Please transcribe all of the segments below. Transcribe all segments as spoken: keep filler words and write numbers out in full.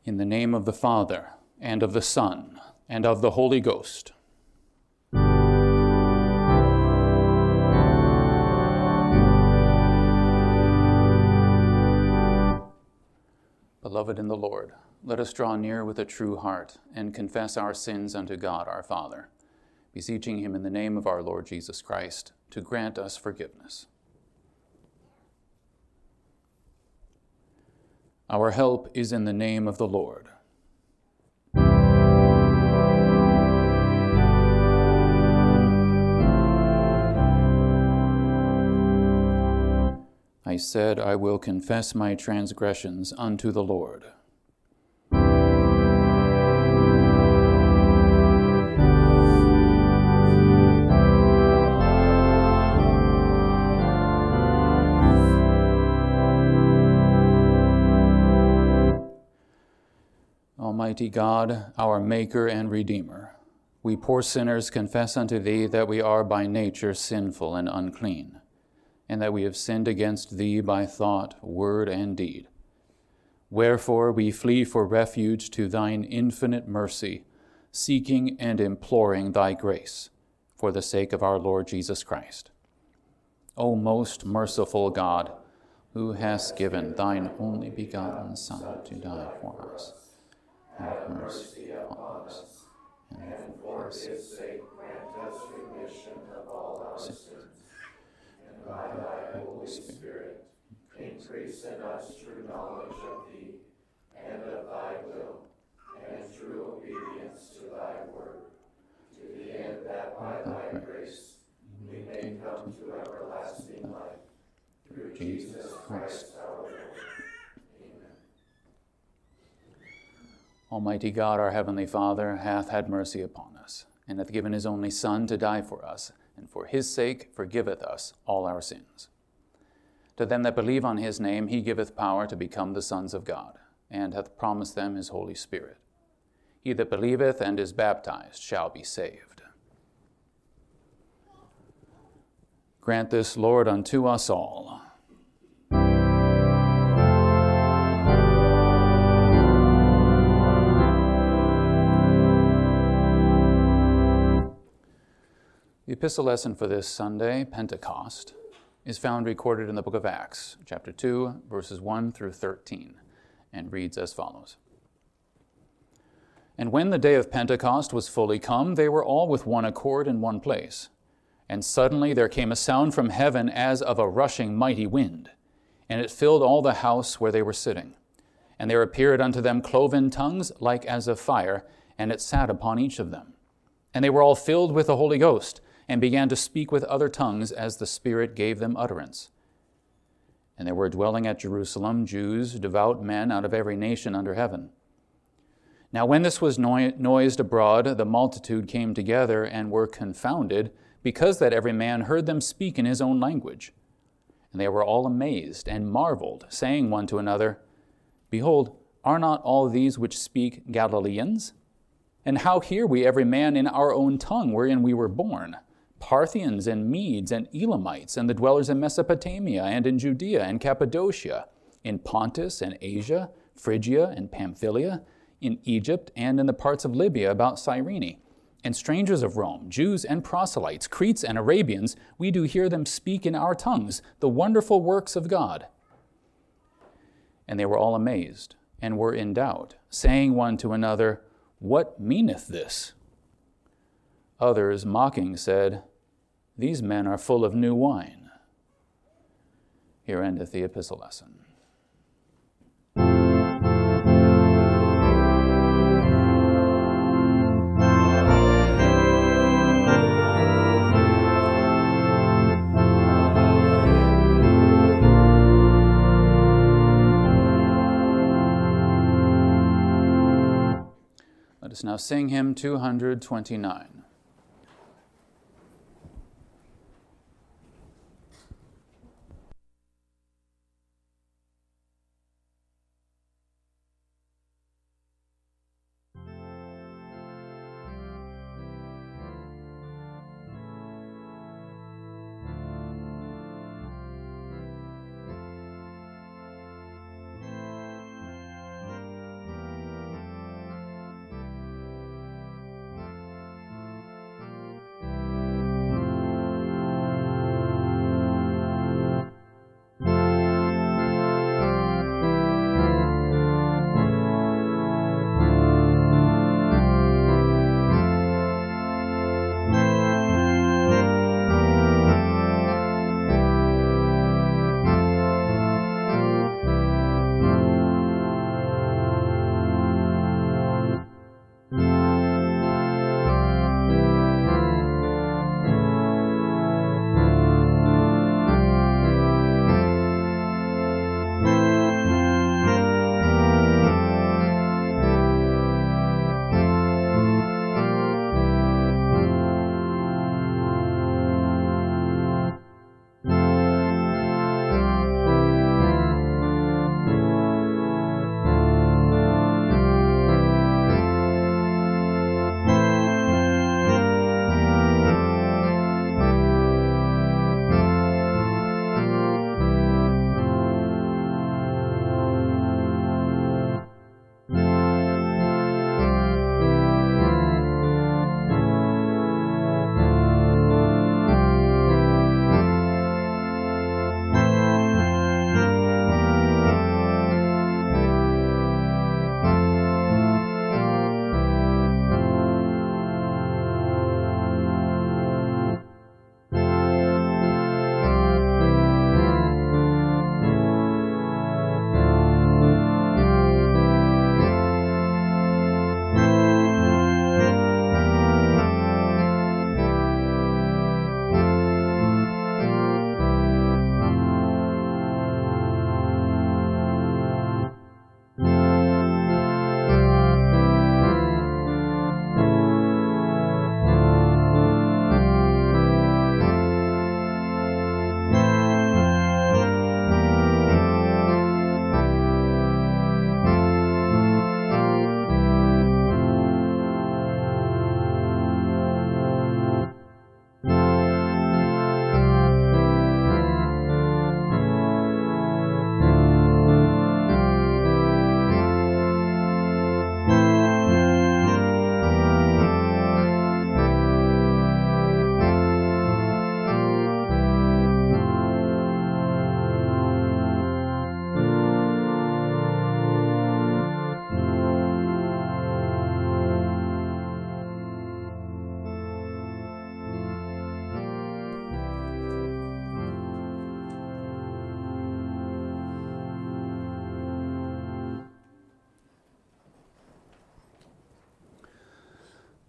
In the name of the Father, and of the Son, and of the Holy Ghost. Beloved in the Lord, let us draw near with a true heart and confess our sins unto God our Father, beseeching him in the name of our Lord Jesus Christ to grant us forgiveness. Our help is in the name of the Lord. I said, I will confess my transgressions unto the Lord. Almighty God, our Maker and Redeemer, we poor sinners confess unto Thee that we are by nature sinful and unclean, and that we have sinned against Thee by thought, word, and deed. Wherefore we flee for refuge to Thine infinite mercy, seeking and imploring Thy grace, for the sake of our Lord Jesus Christ. O most merciful God, who hast given Thine only begotten Son to die for us, have mercy upon us, and for his sake grant us remission of all our sins. And by thy Holy Spirit, increase in us true knowledge of Thee, and of Thy will, and true obedience to Thy word, to the end that by Thy grace we may come to everlasting life, through Jesus Christ our Lord. Almighty God, our heavenly Father, hath had mercy upon us, and hath given his only Son to die for us, and for his sake forgiveth us all our sins. To them that believe on his name he giveth power to become the sons of God, and hath promised them his Holy Spirit. He that believeth and is baptized shall be saved. Grant this, Lord, unto us all. The epistle lesson for this Sunday, Pentecost, is found recorded in the book of Acts, chapter two, verses one through thirteen, and reads as follows. And when the day of Pentecost was fully come, they were all with one accord in one place. And suddenly there came a sound from heaven as of a rushing mighty wind, and it filled all the house where they were sitting. And there appeared unto them cloven tongues like as of fire, and it sat upon each of them. And they were all filled with the Holy Ghost, and began to speak with other tongues as the Spirit gave them utterance. And there were dwelling at Jerusalem Jews, devout men out of every nation under heaven. Now when this was no- noised abroad, the multitude came together and were confounded, because that every man heard them speak in his own language. And they were all amazed and marveled, saying one to another, Behold, are not all these which speak Galileans? And how hear we every man in our own tongue wherein we were born? Parthians and Medes and Elamites and the dwellers in Mesopotamia and in Judea and Cappadocia, in Pontus and Asia, Phrygia and Pamphylia, in Egypt and in the parts of Libya about Cyrene, and strangers of Rome, Jews and proselytes, Cretes and Arabians, we do hear them speak in our tongues the wonderful works of God. And they were all amazed and were in doubt, saying one to another, What meaneth this? Others, mocking, said, These men are full of new wine. Here endeth the epistle lesson. Let us now sing hymn two hundred twenty-nine.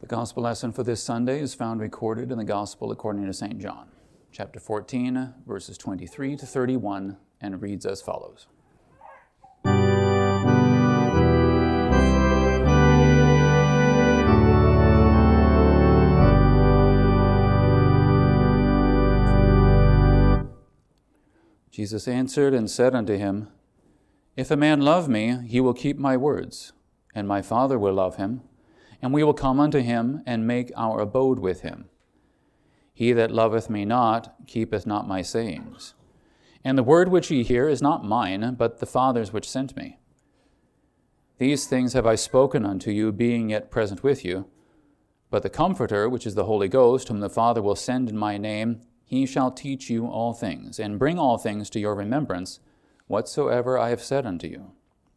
The gospel lesson for this Sunday is found recorded in the Gospel according to Saint John, chapter fourteen, verses twenty-three to thirty-one, and reads as follows. Jesus answered and said unto him, If a man love me, he will keep my words, and my Father will love him, and we will come unto him, and make our abode with him. He that loveth me not, keepeth not my sayings. And the word which ye hear is not mine, but the Father's which sent me. These things have I spoken unto you, being yet present with you. But the Comforter, which is the Holy Ghost, whom the Father will send in my name, he shall teach you all things, and bring all things to your remembrance, whatsoever I have said unto you.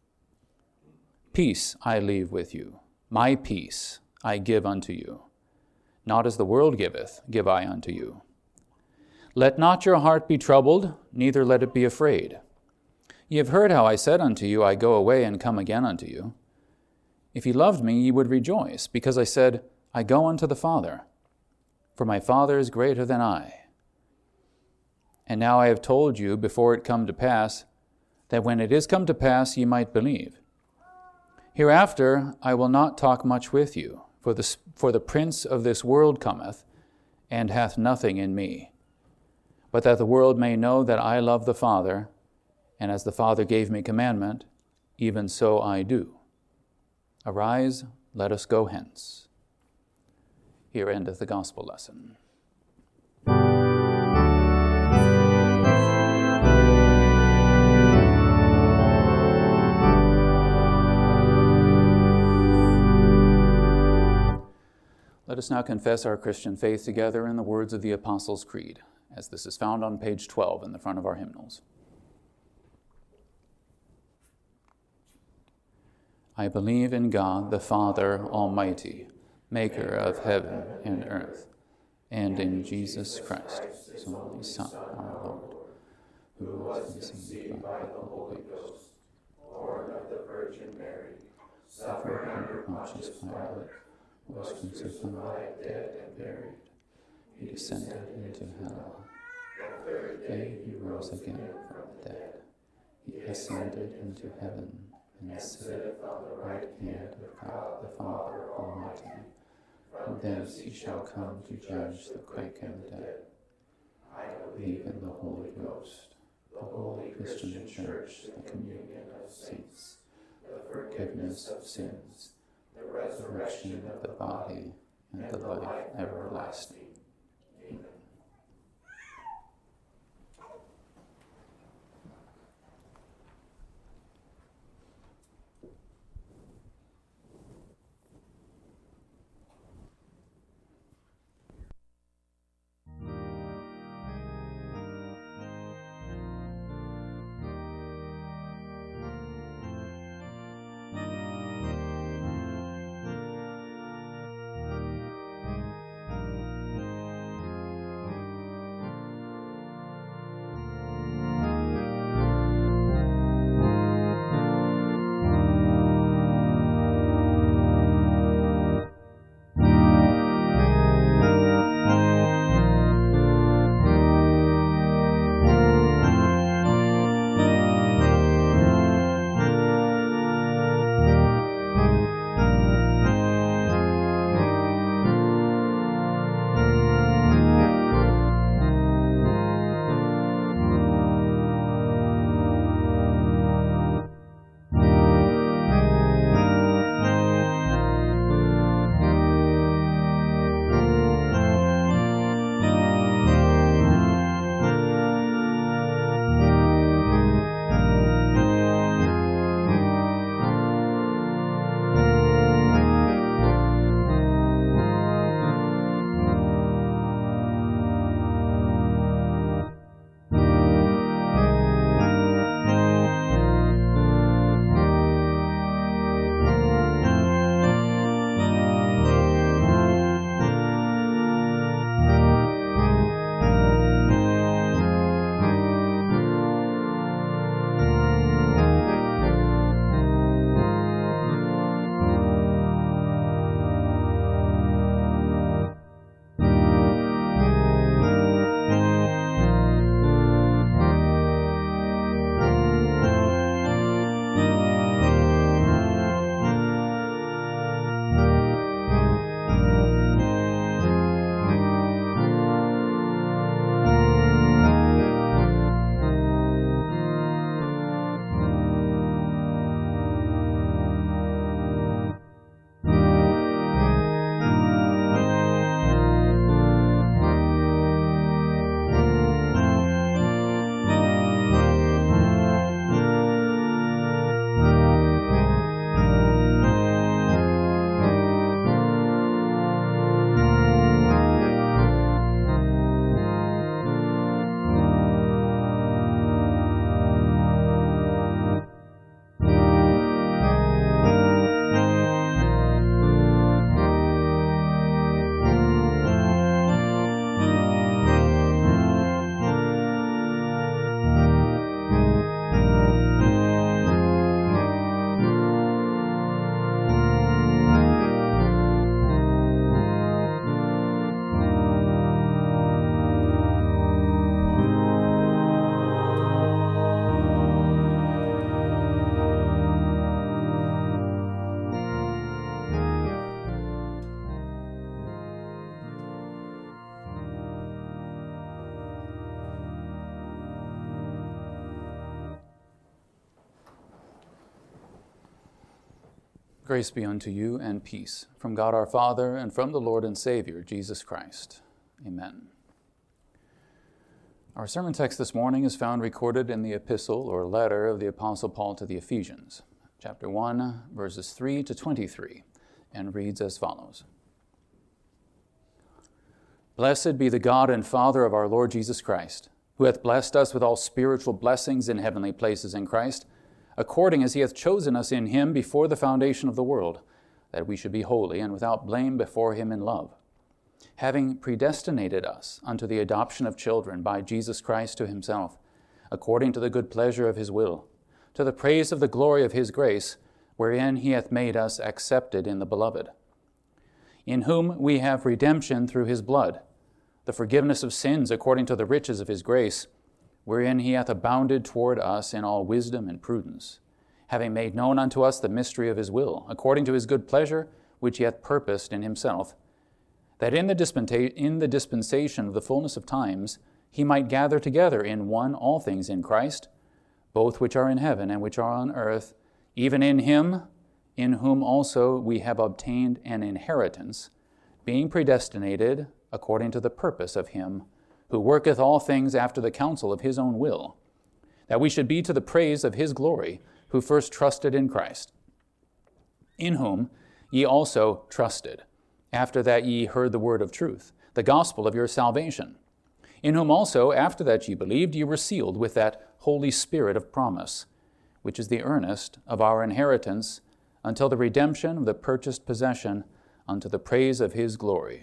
Peace I leave with you, my peace I give unto you. Not as the world giveth, give I unto you. Let not your heart be troubled, neither let it be afraid. Ye have heard how I said unto you, I go away and come again unto you. If ye loved me, ye would rejoice, because I said, I go unto the Father, for my Father is greater than I. And now I have told you before it come to pass, that when it is come to pass ye might believe. Hereafter I will not talk much with you, for the, for the prince of this world cometh, and hath nothing in me. But that the world may know that I love the Father, and as the Father gave me commandment, even so I do. Arise, let us go hence. Here endeth the gospel lesson. Let us now confess our Christian faith together in the words of the Apostles' Creed, as this is found on page twelve in the front of our hymnals. I believe in God, the Father Almighty, maker of heaven and earth, and in Jesus Christ, his only Son, our Lord, who was conceived by the Holy Ghost, born of the Virgin Mary, suffered under Pontius Pilate, was crucified, dead, and buried. He descended into hell. The third day he rose again from the dead. He ascended into heaven, and sitteth on the right hand of God the Father Almighty. From thence he shall come to judge the quick and the dead. I believe in the Holy Ghost, the holy Christian Church, the communion of saints, the forgiveness of sins, the resurrection of the body, and the life everlasting. Amen. Grace be unto you and peace from God our Father and from the Lord and Savior, Jesus Christ. Amen. Our sermon text this morning is found recorded in the epistle or letter of the Apostle Paul to the Ephesians, chapter one, verses three to twenty-three, and reads as follows. Blessed be the God and Father of our Lord Jesus Christ, who hath blessed us with all spiritual blessings in heavenly places in Christ, according as he hath chosen us in him before the foundation of the world, that we should be holy and without blame before him in love, having predestinated us unto the adoption of children by Jesus Christ to himself, according to the good pleasure of his will, to the praise of the glory of his grace, wherein he hath made us accepted in the Beloved, in whom we have redemption through his blood, the forgiveness of sins according to the riches of his grace, wherein he hath abounded toward us in all wisdom and prudence, having made known unto us the mystery of his will, according to his good pleasure, which he hath purposed in himself, that in the, dispensa- in the dispensation of the fullness of times he might gather together in one all things in Christ, both which are in heaven and which are on earth, even in him, in whom also we have obtained an inheritance, being predestinated according to the purpose of him, who worketh all things after the counsel of his own will, that we should be to the praise of his glory, who first trusted in Christ, in whom ye also trusted, after that ye heard the word of truth, the gospel of your salvation, in whom also, after that ye believed, ye were sealed with that Holy Spirit of promise, which is the earnest of our inheritance, until the redemption of the purchased possession, unto the praise of his glory.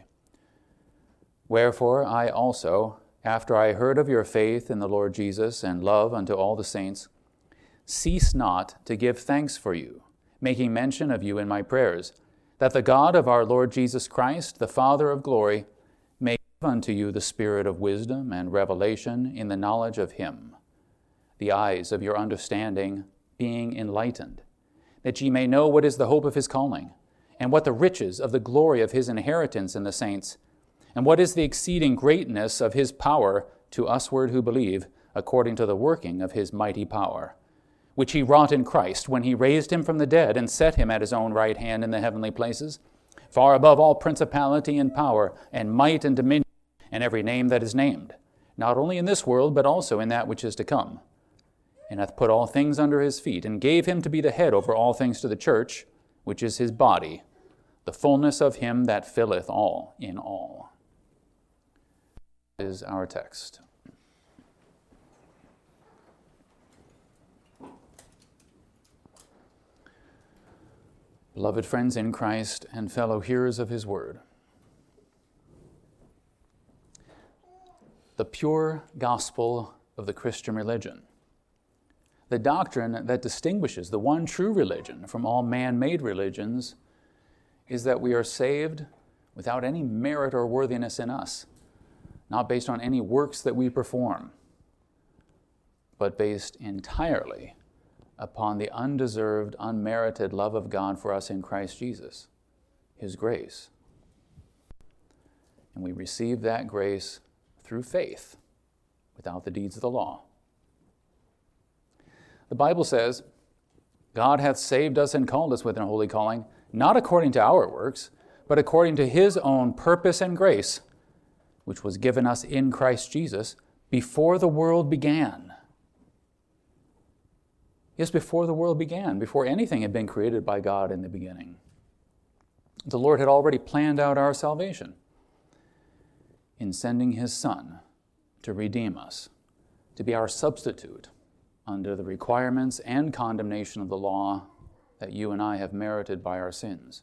Wherefore I also, after I heard of your faith in the Lord Jesus and love unto all the saints, cease not to give thanks for you, making mention of you in my prayers, that the God of our Lord Jesus Christ, the Father of glory, may give unto you the spirit of wisdom and revelation in the knowledge of him, the eyes of your understanding being enlightened, that ye may know what is the hope of his calling, and what the riches of the glory of his inheritance in the saints, and what is the exceeding greatness of his power to usward who believe, according to the working of his mighty power, which he wrought in Christ when he raised him from the dead and set him at his own right hand in the heavenly places, far above all principality and power and might and dominion and every name that is named, not only in this world but also in that which is to come, and hath put all things under his feet, and gave him to be the head over all things to the church, which is his body, the fullness of him that filleth all in all. Is our text. Beloved friends in Christ and fellow hearers of his word, the pure gospel of the Christian religion, the doctrine that distinguishes the one true religion from all man-made religions, is that we are saved without any merit or worthiness in us, not based on any works that we perform, but based entirely upon the undeserved, unmerited love of God for us in Christ Jesus, his grace. And we receive that grace through faith, without the deeds of the law. The Bible says, God hath saved us and called us with an holy calling, not according to our works, but according to his own purpose and grace, which was given us in Christ Jesus before the world began. Yes, before the world began, before anything had been created by God in the beginning. The Lord had already planned out our salvation in sending his Son to redeem us, to be our substitute under the requirements and condemnation of the law that you and I have merited by our sins.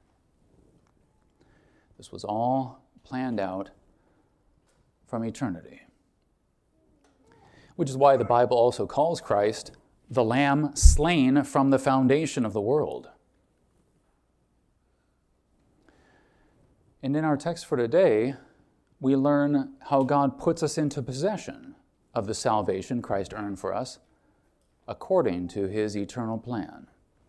This was all planned out from eternity. Which is why the Bible also calls Christ the Lamb slain from the foundation of the world. And in our text for today, we learn how God puts us into possession of the salvation Christ earned for us according to his eternal plan.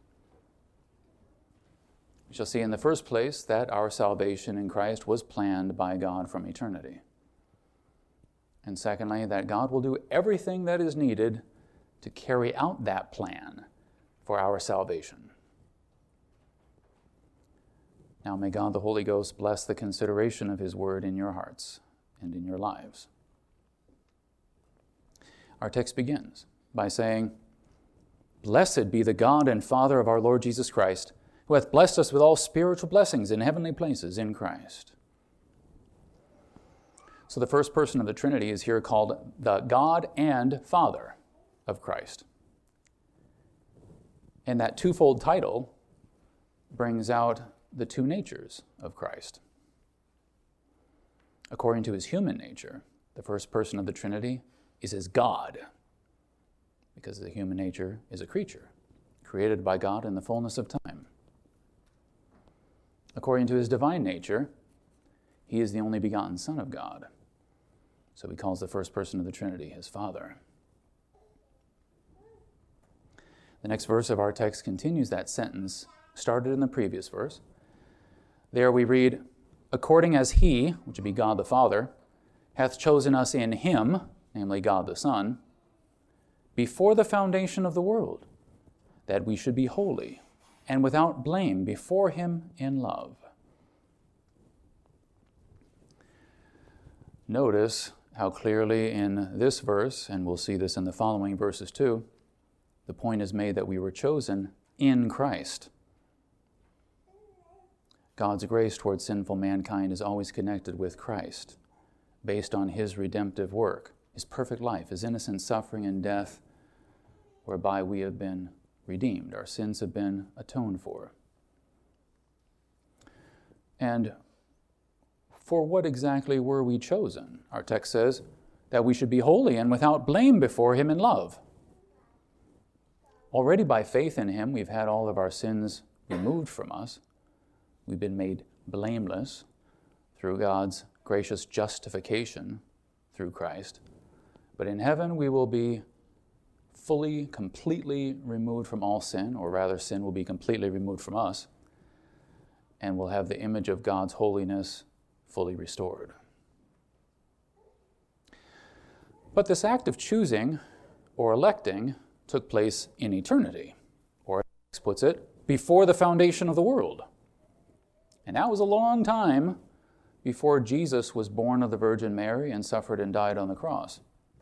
We shall see in the first place that our salvation in Christ was planned by God from eternity. And secondly, that God will do everything that is needed to carry out that plan for our salvation. Now may God the Holy Ghost bless the consideration of his word in your hearts and in your lives. Our text begins by saying, "Blessed be the God and Father of our Lord Jesus Christ, who hath blessed us with all spiritual blessings in heavenly places in Christ." So the first person of the Trinity is here called the God and Father of Christ. And that twofold title brings out the two natures of Christ. According to his human nature, the first person of the Trinity is as God, because the human nature is a creature, created by God in the fullness of time. According to his divine nature, he is the only begotten Son of God. So he calls the first person of the Trinity his Father. The next verse of our text continues that sentence started in the previous verse. There we read, "According as he," which would be God the Father, "hath chosen us in him," namely God the Son, "before the foundation of the world, that we should be holy and without blame before him in love." Notice how clearly in this verse, and we'll see this in the following verses too, the point is made that we were chosen in Christ. God's grace towards sinful mankind is always connected with Christ, based on his redemptive work, his perfect life, his innocent suffering and death, whereby we have been redeemed. Our sins have been atoned for. And for what exactly were we chosen? Our text says that we should be holy and without blame before him in love. Already by faith in him, we've had all of our sins removed from us. We've been made blameless through God's gracious justification through Christ. But in heaven, we will be fully, completely removed from all sin, or rather, sin will be completely removed from us, and we'll have the image of God's holiness fully restored. But this act of choosing or electing took place in eternity, or as Alex puts it, before the foundation of the world. And that was a long time before Jesus was born of the Virgin Mary and suffered and died on the cross.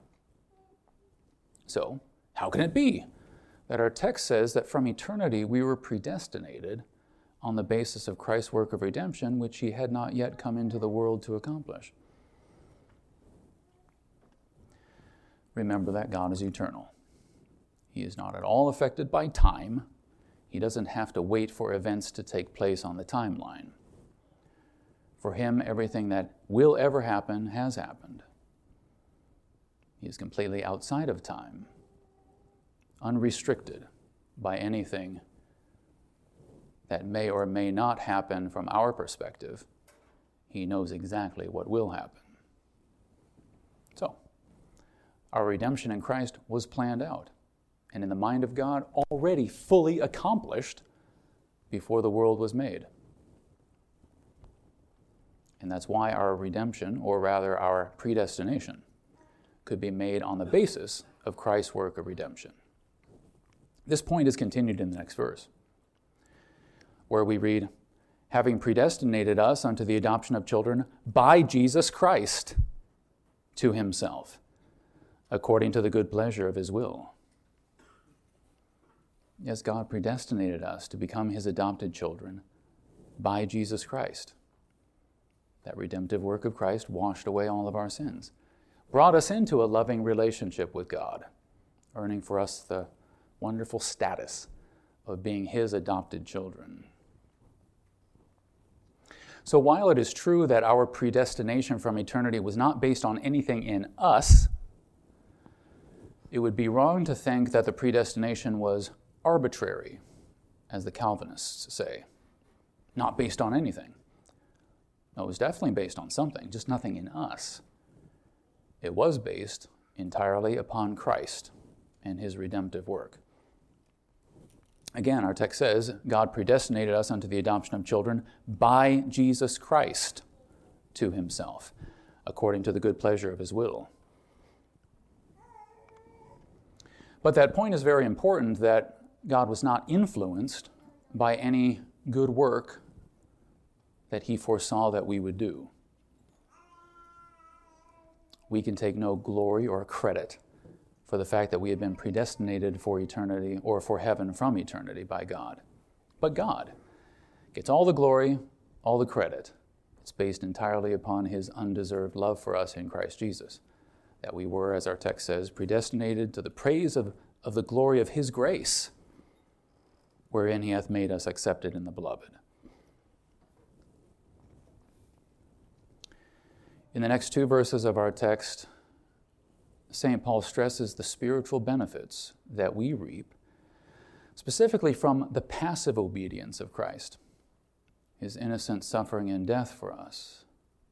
So, how can it be that our text says that from eternity we were predestinated on the basis of Christ's work of redemption, which he had not yet come into the world to accomplish? Remember that God is eternal. He is not at all affected by time. He doesn't have to wait for events to take place on the timeline. For him, everything that will ever happen has happened. He is completely outside of time, unrestricted by anything that may or may not happen from our perspective. He knows exactly what will happen. So, our redemption in Christ was planned out, and in the mind of God, already fully accomplished before the world was made. And that's why our redemption, or rather our predestination, could be made on the basis of Christ's work of redemption. This point is continued in the next verse, where we read, "Having predestinated us unto the adoption of children by Jesus Christ to himself, according to the good pleasure of his will." Yes, God predestinated us to become his adopted children by Jesus Christ. That redemptive work of Christ washed away all of our sins, brought us into a loving relationship with God, earning for us the wonderful status of being his adopted children. So while it is true that our predestination from eternity was not based on anything in us, it would be wrong to think that the predestination was arbitrary, as the Calvinists say, not based on anything. No, it was definitely based on something, just nothing in us. It was based entirely upon Christ and his redemptive work. Again, our text says, God predestinated us unto the adoption of children by Jesus Christ to himself, according to the good pleasure of his will. But that point is very important, that God was not influenced by any good work that he foresaw that we would do. We can take no glory or credit for the fact that we have been predestinated for eternity or for heaven from eternity by God. But God gets all the glory, all the credit. It's based entirely upon his undeserved love for us in Christ Jesus, that we were, as our text says, predestinated to the praise of, of the glory of his grace, wherein he hath made us accepted in the beloved. In the next two verses of our text, Saint Paul stresses the spiritual benefits that we reap, specifically from the passive obedience of Christ, his innocent suffering and death for us.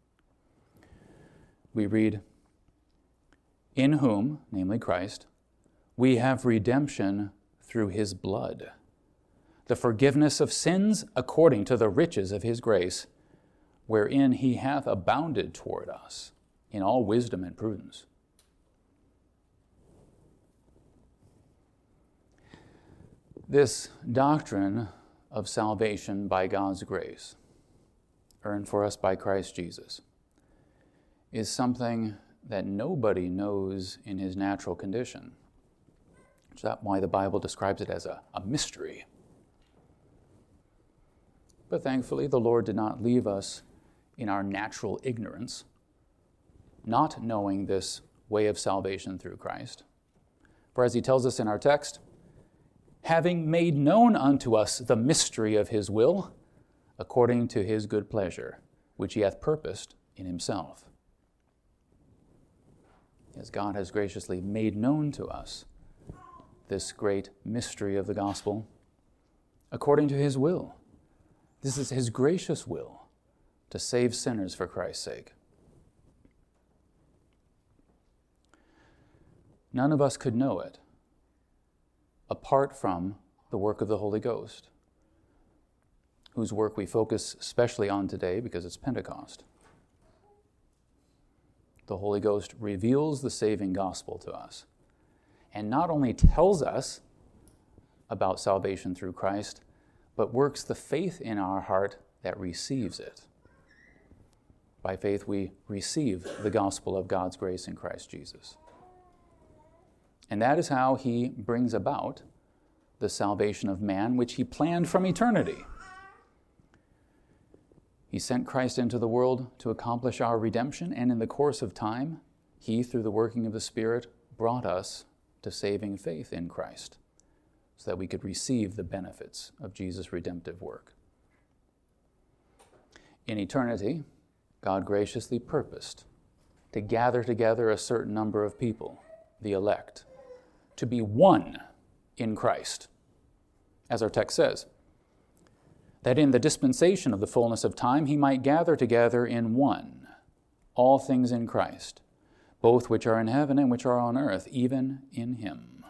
We read, "In whom," namely Christ, "we have redemption through his blood, the forgiveness of sins according to the riches of his grace, wherein he hath abounded toward us in all wisdom and prudence." This doctrine of salvation by God's grace, earned for us by Christ Jesus, is something that nobody knows in his natural condition. That's why the Bible describes it as a, a mystery. But thankfully, the Lord did not leave us in our natural ignorance, not knowing this way of salvation through Christ. For as he tells us in our text, "having made known unto us the mystery of his will, according to his good pleasure, which he hath purposed in himself." As God has graciously made known to us this great mystery of the gospel, according to his will. This is his gracious will to save sinners for Christ's sake. None of us could know it apart from the work of the Holy Ghost, whose work we focus especially on today because it's Pentecost. The Holy Ghost reveals the saving gospel to us, and not only tells us about salvation through Christ, but works the faith in our heart that receives it. By faith, we receive the gospel of God's grace in Christ Jesus. And that is how he brings about the salvation of man, which he planned from eternity. He sent Christ into the world to accomplish our redemption, and in the course of time, he, through the working of the Spirit, brought us to saving faith in Christ, so that we could receive the benefits of Jesus' redemptive work. In eternity, God graciously purposed to gather together a certain number of people, the elect, to be one in Christ. As our text says, that in the dispensation of the fullness of time he might gather together in one all things in Christ, both which are in heaven and which are on earth, even in him.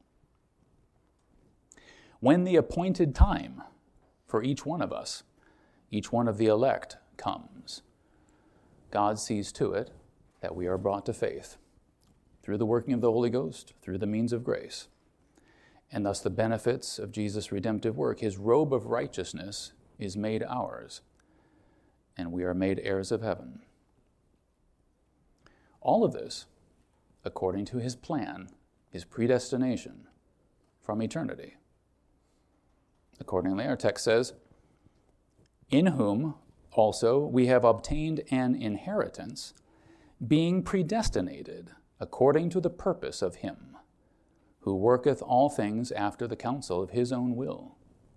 When the appointed time for each one of us, each one of the elect, comes, God sees to it that we are brought to faith through the working of the Holy Ghost, through the means of grace, and thus the benefits of Jesus' redemptive work. His robe of righteousness is made ours, and we are made heirs of heaven. All of this according to his plan, his predestination from eternity. Accordingly, our text says, "In whom also we have obtained an inheritance, being predestinated according to the purpose of him, who worketh all things after the counsel of his own will."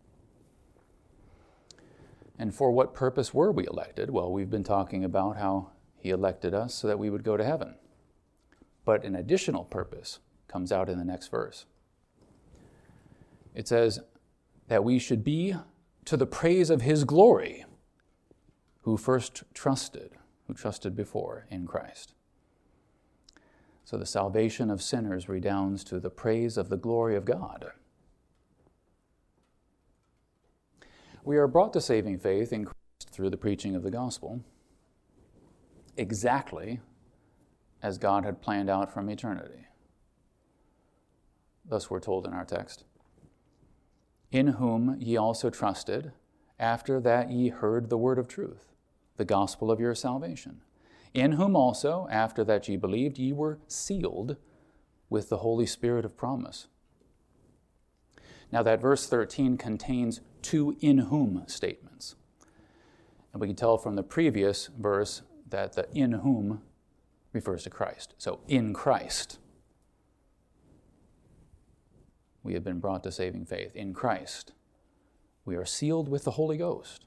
And for what purpose were we elected? Well, we've been talking about how he elected us so that we would go to heaven. But an additional purpose comes out in the next verse. It says that we should be to the praise of his glory, who first trusted, who trusted before in Christ. So the salvation of sinners redounds to the praise of the glory of God. We are brought to saving faith in Christ through the preaching of the gospel, exactly as God had planned out from eternity. Thus we're told in our text, "In whom ye also trusted, after that ye heard the word of truth, the gospel of your salvation, in whom also, after that ye believed, ye were sealed with the Holy Spirit of promise. Now that verse thirteen contains two in whom statements. And we can tell from the previous verse that the in whom refers to Christ. So in Christ, we have been brought to saving faith. In Christ, we are sealed with the Holy Ghost.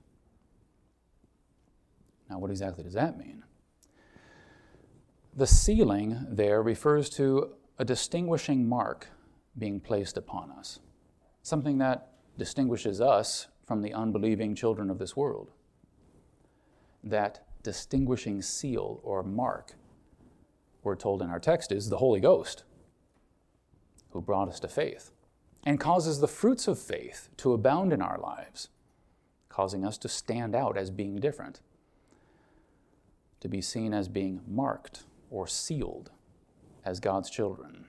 Now, what exactly does that mean? The sealing there refers to a distinguishing mark being placed upon us, something that distinguishes us from the unbelieving children of this world. That distinguishing seal or mark, we're told in our text, is the Holy Ghost, who brought us to faith and causes the fruits of faith to abound in our lives, causing us to stand out as being different, to be seen as being marked or sealed as God's children.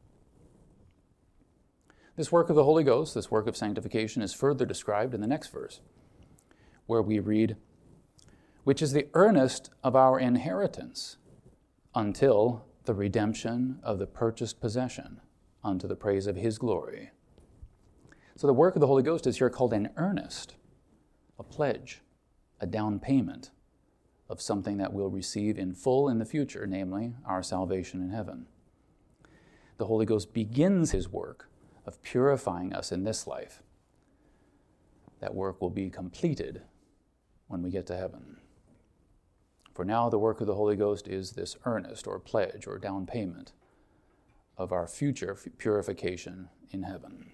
This work of the Holy Ghost, this work of sanctification, is further described in the next verse, where we read, which is the earnest of our inheritance until the redemption of the purchased possession unto the praise of his glory. So the work of the Holy Ghost is here called an earnest, a pledge, a down payment of something that we'll receive in full in the future, namely our salvation in heaven. The Holy Ghost begins his work of purifying us in this life. That work will be completed when we get to heaven. For now, the work of the Holy Ghost is this earnest or pledge or down payment of our future purification in heaven.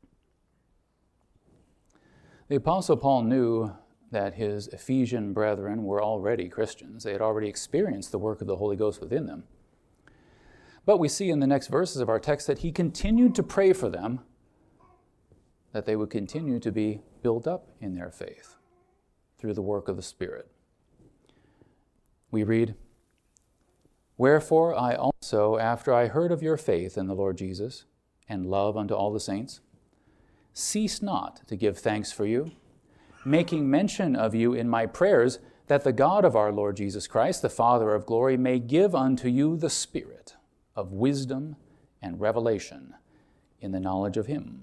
The Apostle Paul knew that his Ephesian brethren were already Christians. They had already experienced the work of the Holy Ghost within them. But we see in the next verses of our text that he continued to pray for them, that they would continue to be built up in their faith through the work of the Spirit. We read, wherefore I also, after I heard of your faith in the Lord Jesus and love unto all the saints, cease not to give thanks for you, making mention of you in my prayers, that the God of our Lord Jesus Christ, the Father of glory, may give unto you the spirit of wisdom and revelation in the knowledge of him.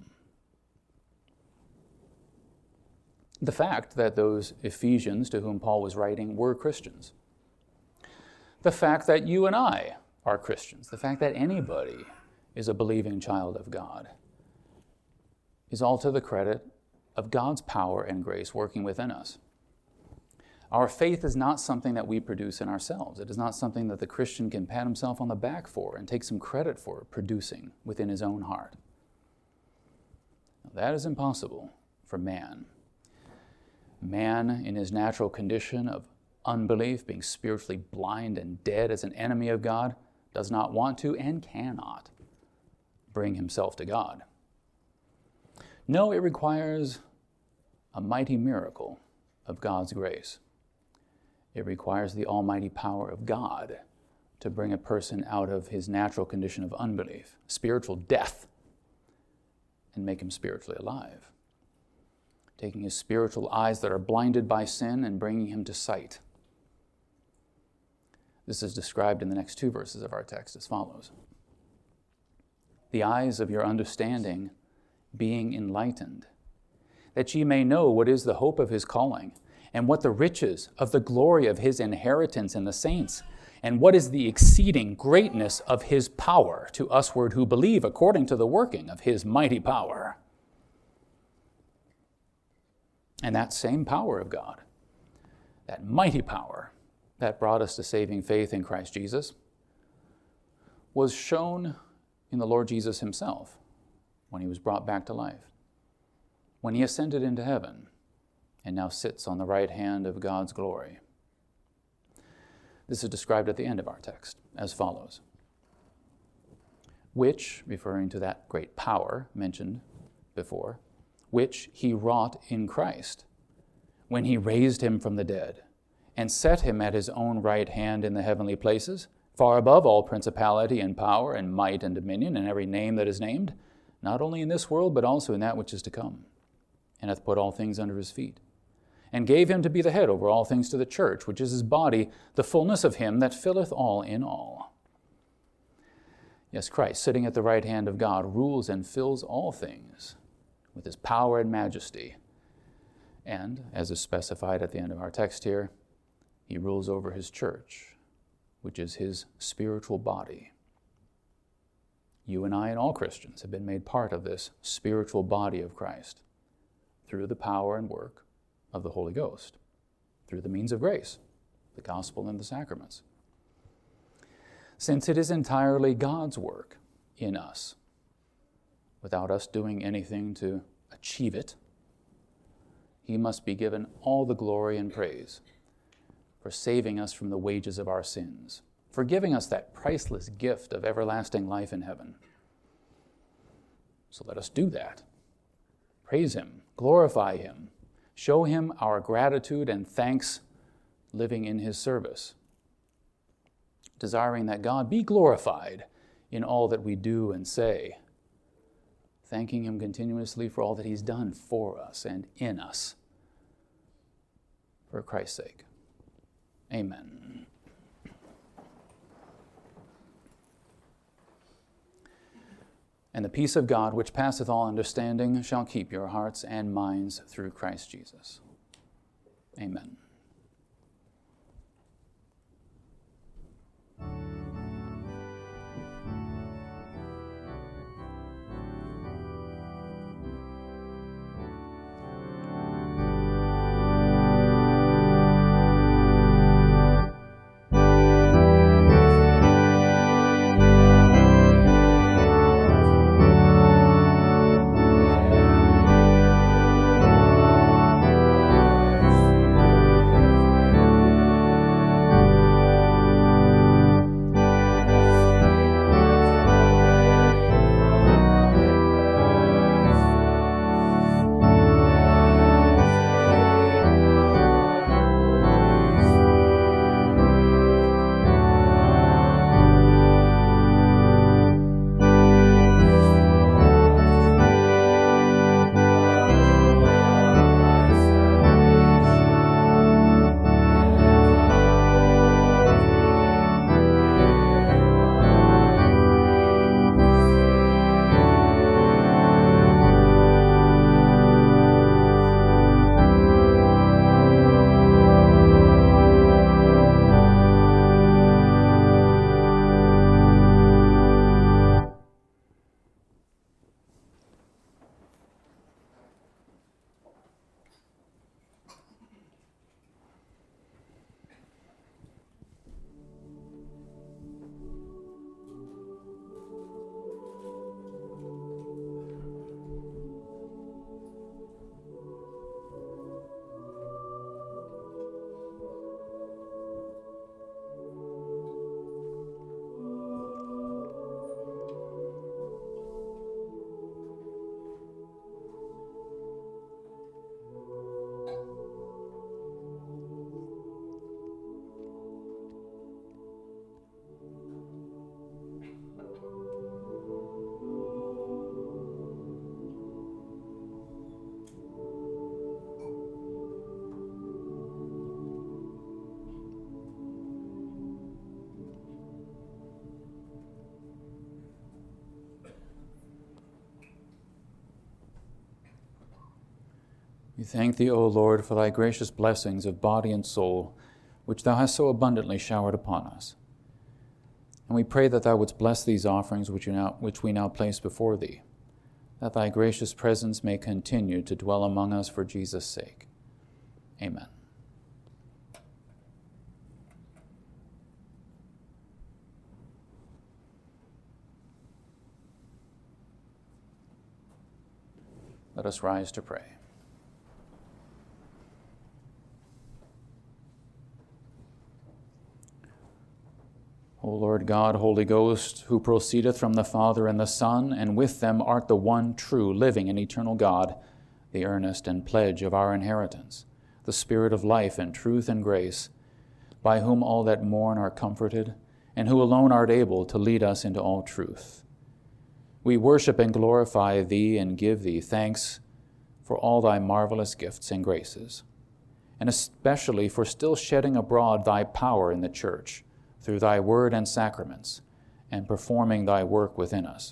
The fact that those Ephesians to whom Paul was writing were Christians, the fact that you and I are Christians, the fact that anybody is a believing child of God, is all to the credit of God's power and grace working within us. Our faith is not something that we produce in ourselves. It is not something that the Christian can pat himself on the back for and take some credit for producing within his own heart. That is impossible for man. Man, in his natural condition of unbelief, being spiritually blind and dead as an enemy of God, does not want to and cannot bring himself to God. No, it requires a mighty miracle of God's grace. It requires the almighty power of God to bring a person out of his natural condition of unbelief, spiritual death, and make him spiritually alive. Taking his spiritual eyes that are blinded by sin and bringing him to sight. This is described in the next two verses of our text as follows. The eyes of your understanding being enlightened, that ye may know what is the hope of his calling, and what the riches of the glory of his inheritance in the saints, and what is the exceeding greatness of his power to usward who believe according to the working of his mighty power. And that same power of God, that mighty power that brought us to saving faith in Christ Jesus, was shown in the Lord Jesus himself when he was brought back to life, when he ascended into heaven and now sits on the right hand of God's glory. This is described at the end of our text as follows. Which, referring to that great power mentioned before, which he wrought in Christ when he raised him from the dead and set him at his own right hand in the heavenly places, far above all principality and power and might and dominion and every name that is named, not only in this world, but also in that which is to come, and hath put all things under his feet, and gave him to be the head over all things to the church, which is his body, the fullness of him that filleth all in all. Yes, Christ, sitting at the right hand of God, rules and fills all things with his power and majesty. And, as is specified at the end of our text here, he rules over his church, which is his spiritual body. You and I and all Christians have been made part of this spiritual body of Christ through the power and work of the Holy Ghost, through the means of grace, the gospel and the sacraments. Since it is entirely God's work in us, without us doing anything to achieve it, he must be given all the glory and praise for saving us from the wages of our sins, for giving us that priceless gift of everlasting life in heaven. So let us do that. Praise him, glorify him, show him our gratitude and thanks living in his service, desiring that God be glorified in all that we do and say, thanking him continuously for all that he's done for us and in us, for Christ's sake. Amen. And the peace of God, which passeth all understanding, shall keep your hearts and minds through Christ Jesus. Amen. We thank thee, O Lord, for thy gracious blessings of body and soul, which thou hast so abundantly showered upon us. And we pray that thou wouldst bless these offerings which, you now, which we now place before thee, that thy gracious presence may continue to dwell among us for Jesus' sake. Amen. Let us rise to pray. O Lord God, Holy Ghost, who proceedeth from the Father and the Son, and with them art the one true, living, and eternal God, the earnest and pledge of our inheritance, the Spirit of life and truth and grace, by whom all that mourn are comforted, and who alone art able to lead us into all truth. We worship and glorify thee and give thee thanks for all thy marvelous gifts and graces. and especially for still shedding abroad thy power in the church through thy word and sacraments, and performing thy work within us.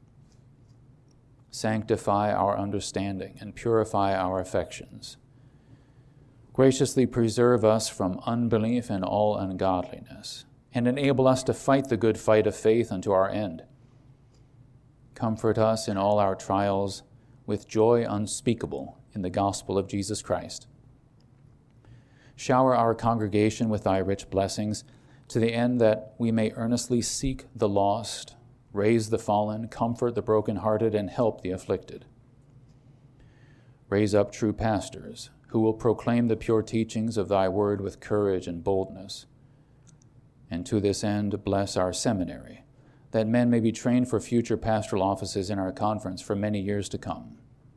Sanctify our understanding and purify our affections. Graciously preserve us from unbelief and all ungodliness, and enable us to fight the good fight of faith unto our end. Comfort us in all our trials with joy unspeakable in the gospel of Jesus Christ. Shower our congregation with thy rich blessings, to the end that we may earnestly seek the lost, raise the fallen, comfort the brokenhearted, and help the afflicted. Raise up true pastors, who will proclaim the pure teachings of thy word with courage and boldness. And to this end, bless our seminary, that men may be trained for future pastoral offices in our conference for many years to come.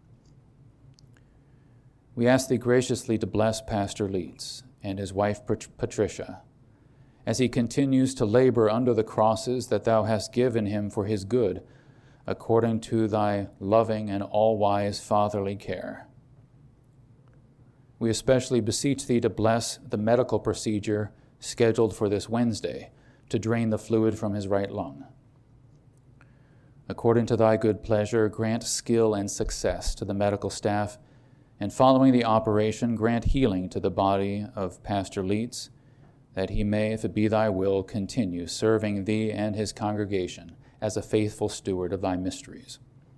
We ask thee graciously to bless Pastor Leeds and his wife Patricia, as he continues to labor under the crosses that thou hast given him for his good, according to thy loving and all-wise fatherly care. We especially beseech thee to bless the medical procedure scheduled for this Wednesday to drain the fluid from his right lung. According to thy good pleasure, grant skill and success to the medical staff, and following the operation, grant healing to the body of Pastor Leeds, that he may, if it be thy will, continue serving thee and his congregation as a faithful steward of thy mysteries.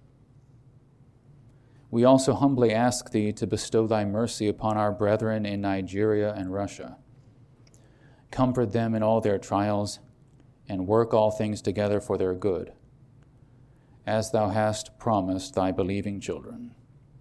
We also humbly ask thee to bestow thy mercy upon our brethren in Nigeria and Russia. Comfort them in all their trials, and work all things together for their good, as thou hast promised thy believing children.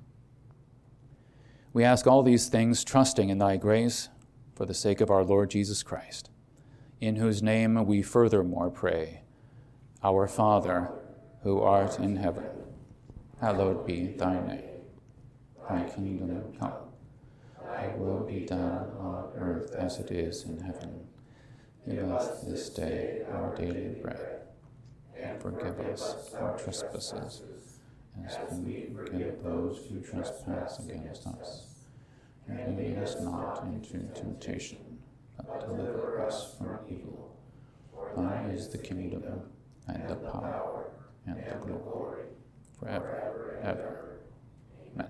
We ask all these things, trusting in thy grace, for the sake of our Lord Jesus Christ, in whose name we furthermore pray, Our Father, who art in heaven, hallowed be thy name. Thy kingdom come, thy will be done on earth as it is in heaven. Give us this day our daily bread, and forgive us our trespasses, as we forgive those who trespass against us. And lead us not into temptation, but deliver us from evil. Thine is the kingdom, and the power, and the glory, forever and ever. Amen.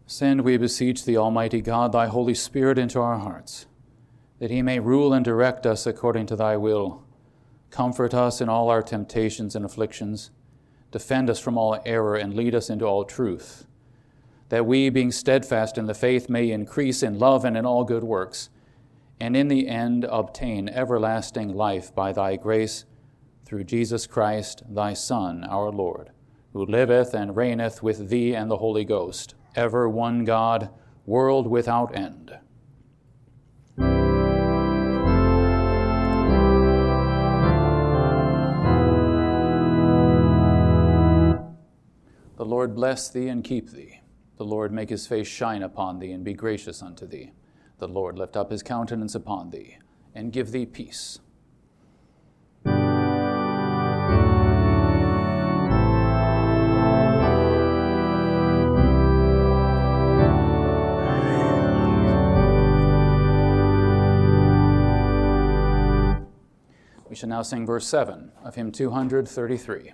Send, we beseech thee, Almighty God, thy Holy Spirit into our hearts, that he may rule and direct us according to thy will. Comfort us in all our temptations and afflictions. Defend us from all error and lead us into all truth, that we, being steadfast in the faith, may increase in love and in all good works, and in the end obtain everlasting life by thy grace, through Jesus Christ, thy Son, our Lord, who liveth and reigneth with thee and the Holy Ghost, ever one God, world without end. The Lord bless thee and keep thee. The Lord make his face shine upon thee and be gracious unto thee. The Lord lift up his countenance upon thee and give thee peace. We shall now sing verse seven of hymn two thirty-three.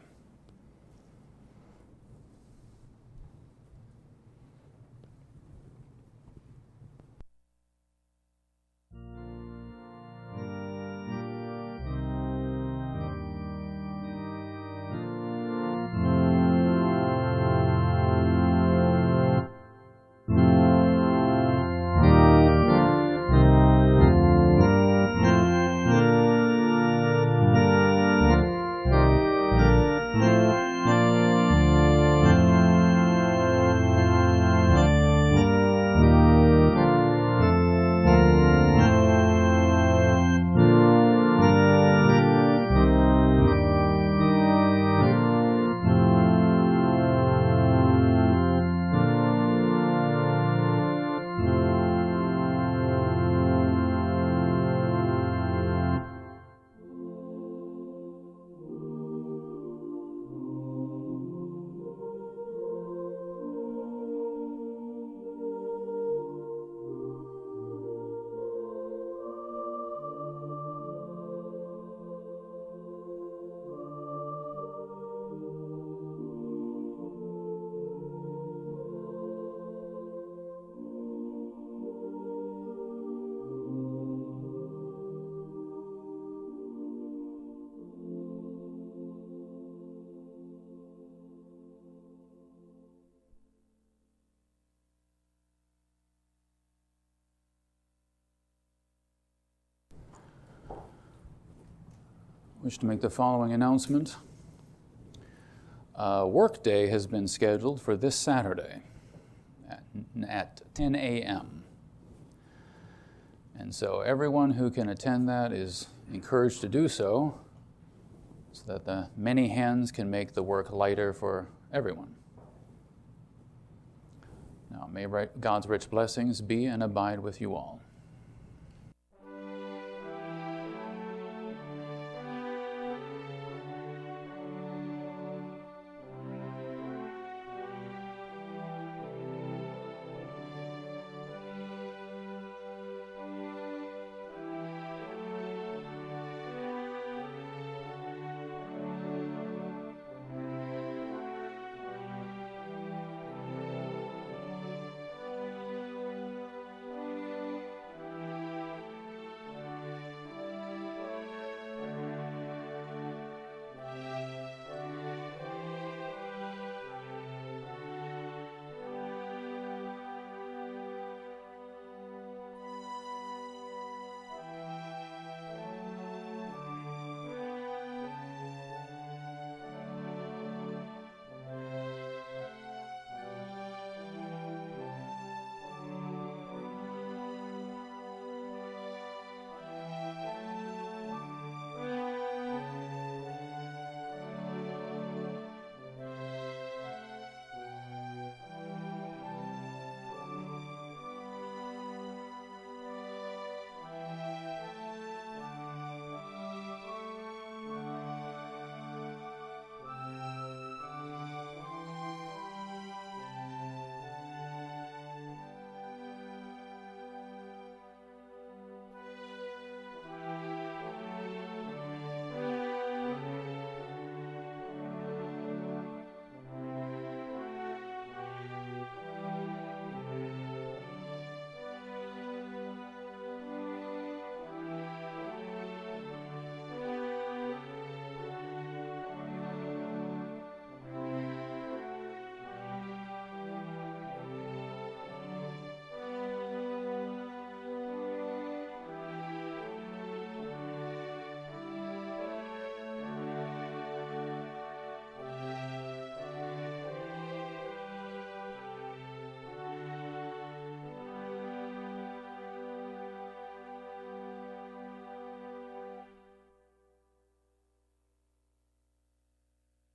I wish to make the following announcement. Uh, work day has been scheduled for this Saturday at, at ten a.m. And so everyone who can attend that is encouraged to do so, so that the many hands can make the work lighter for everyone. Now, may God's rich blessings be and abide with you all.